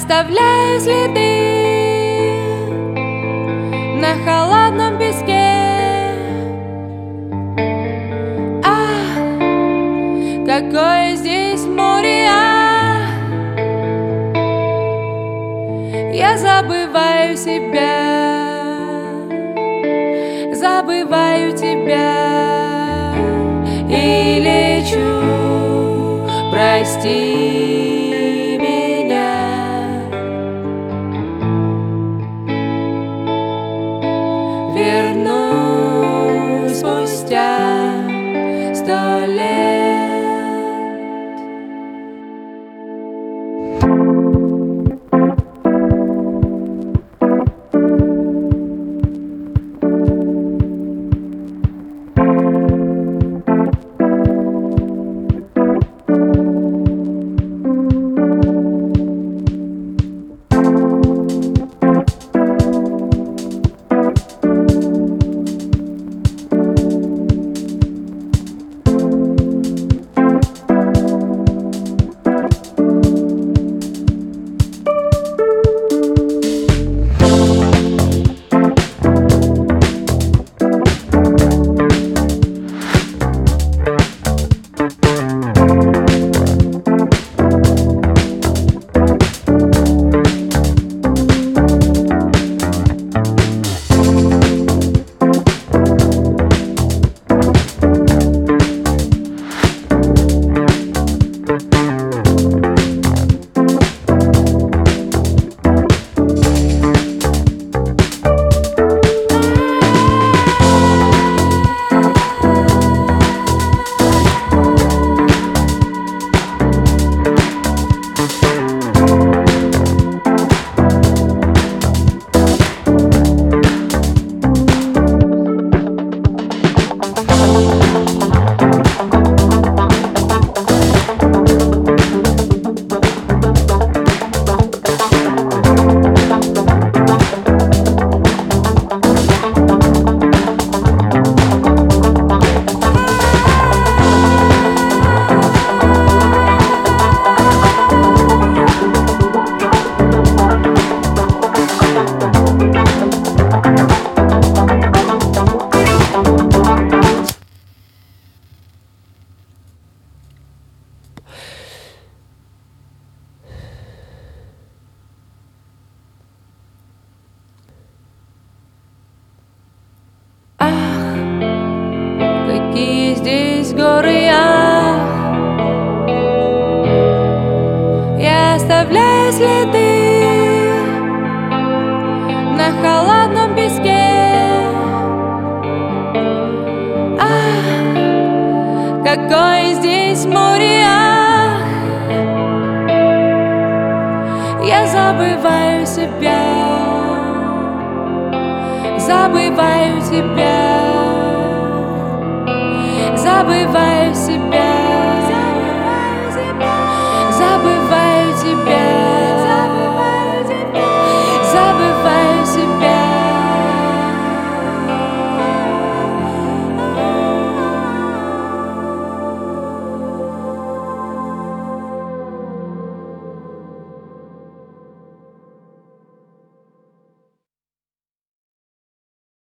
оставляю следы на холодном песке. Ах, какое здесь море, я забываю себя, забываю тебя и лечу, прости меня. Вернусь спустя 100 лет. Какие здесь горы, я оставляю следы на холодном песке. Ах, какое здесь море, я забываю себя, забываю тебя, забываю себя.